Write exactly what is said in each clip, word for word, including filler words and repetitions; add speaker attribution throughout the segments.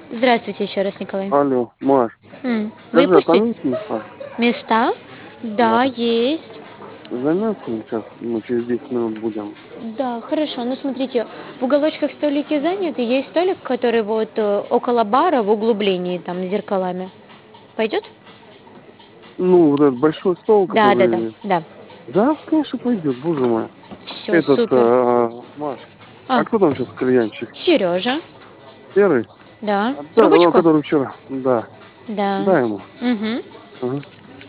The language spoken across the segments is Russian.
Speaker 1: Здравствуйте еще раз, Николай.
Speaker 2: Алло, Маш,
Speaker 1: М,
Speaker 2: скажи, а там
Speaker 1: Выпустить
Speaker 2: есть места?
Speaker 1: места?
Speaker 2: Да.
Speaker 1: Да, есть.
Speaker 2: Займемся сейчас, мы через десять минут будем.
Speaker 1: Да, хорошо. Ну, смотрите, в уголочках столики заняты. Есть столик, который вот э, около бара в углублении, там, с зеркалами. Пойдет?
Speaker 2: Ну, вот этот большой стол,
Speaker 1: Да, да, да,
Speaker 2: который...
Speaker 1: да.
Speaker 2: Да, конечно, пойдет, боже мой.
Speaker 1: Все,
Speaker 2: Этот,
Speaker 1: супер.
Speaker 2: э, Маш, а
Speaker 1: А,
Speaker 2: кто там сейчас кальянщик?
Speaker 1: Сережа.
Speaker 2: Серый?
Speaker 1: Да.
Speaker 2: А, да, ну,
Speaker 1: Трубочку?
Speaker 2: который вчера. Да,
Speaker 1: Да.
Speaker 2: дай ему.
Speaker 1: Угу.
Speaker 2: Ага.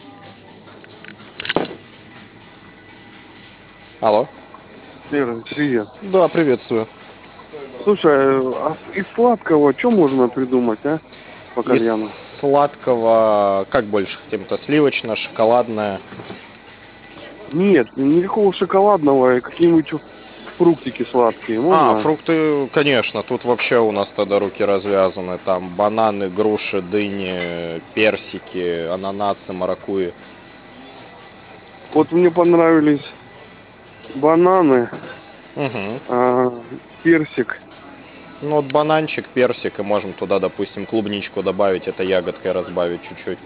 Speaker 3: Алло.
Speaker 2: Серый, привет.
Speaker 3: Да, приветствую.
Speaker 2: Слушай, э, а с- из сладкого что можно придумать, а? По
Speaker 3: Из
Speaker 2: кальяну?
Speaker 3: сладкого, как больше хотим-то, сливочное, шоколадное.
Speaker 2: Нет, никакого шоколадного, и какие-нибудь фруктики сладкие,
Speaker 3: А,
Speaker 2: можно?
Speaker 3: фрукты, конечно, тут вообще у нас тогда руки развязаны. Там бананы, груши, дыни, персики, ананасы, маракуйи.
Speaker 2: Вот мне понравились бананы,
Speaker 3: Угу.
Speaker 2: а, персик.
Speaker 3: Ну вот бананчик, персик, и можем туда, допустим, клубничку добавить, это ягодкой разбавить чуть-чуть.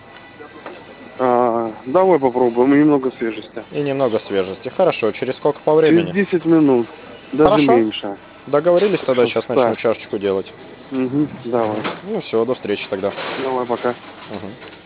Speaker 2: А, давай попробуем, и немного свежести.
Speaker 3: И немного свежести. Хорошо, через сколько по
Speaker 2: Через
Speaker 3: времени?
Speaker 2: десять минут, даже
Speaker 3: Хорошо.
Speaker 2: меньше.
Speaker 3: Договорились
Speaker 2: Так
Speaker 3: тогда,
Speaker 2: что
Speaker 3: сейчас начну
Speaker 2: ставь.
Speaker 3: чашечку делать.
Speaker 2: Угу, давай.
Speaker 3: Ну все, до встречи тогда.
Speaker 2: Давай, пока.
Speaker 3: Мгм.